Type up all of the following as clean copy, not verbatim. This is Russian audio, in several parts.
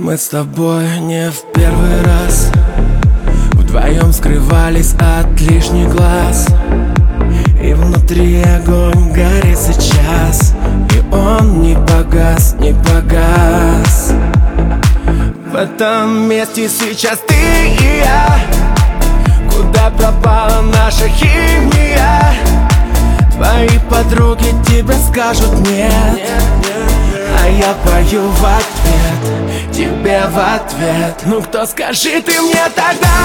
Мы с тобой не в первый раз вдвоем скрывались от лишних глаз, и внутри огонь горит сейчас, и он не погас, не погас. В этом месте сейчас ты и я. Куда пропала наша химия? Твои подруги тебе скажут нет, а я пою в ответ, тебе в ответ. Ну кто, скажи ты мне тогда,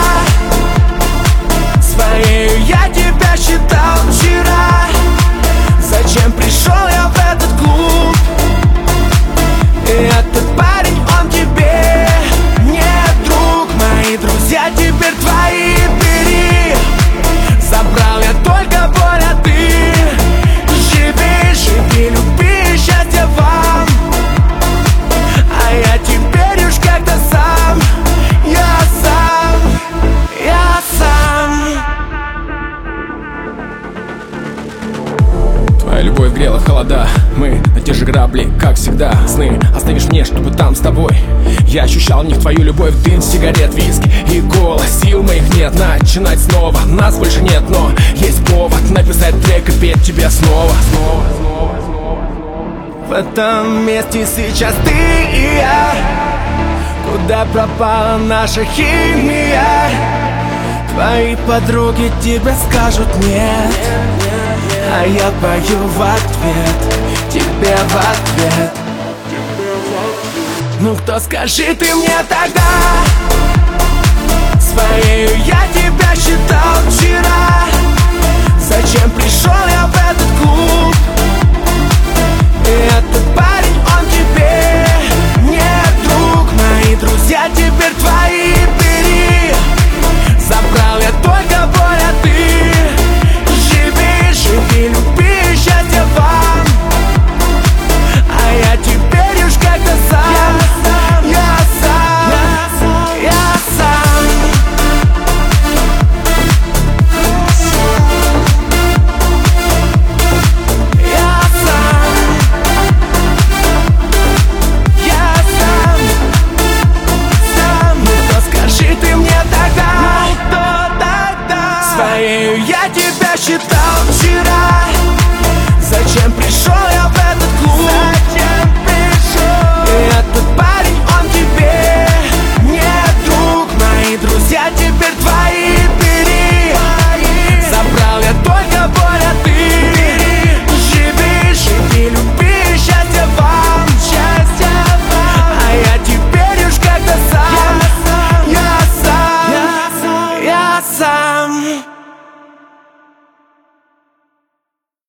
своей я тебя считал вчера. Зачем пришел я в этот клуб? И этот парень, он тебе не друг. Мои друзья теперь твои, бери. Забрал я только боль, а ты живи, живи, люби, счастье вам. А я теперь уж как-то сам, я сам, я сам. Твоя любовь грела холода, мы на те же грабли, как всегда. Сны оставишь мне, чтобы там с тобой я ощущал в них твою любовь, дым, сигарет, виски и кола. Сил моих нет начинать снова, нас больше нет, но есть повод написать трек и петь тебе снова. В этом месте сейчас ты и я. Куда пропала наша химия? Твои подруги тебе скажут нет, а я пою в ответ, тебе в ответ. Ну кто, скажи ты мне тогда, своей я тебя считал вчера. Зачем пришел я в этот клуб?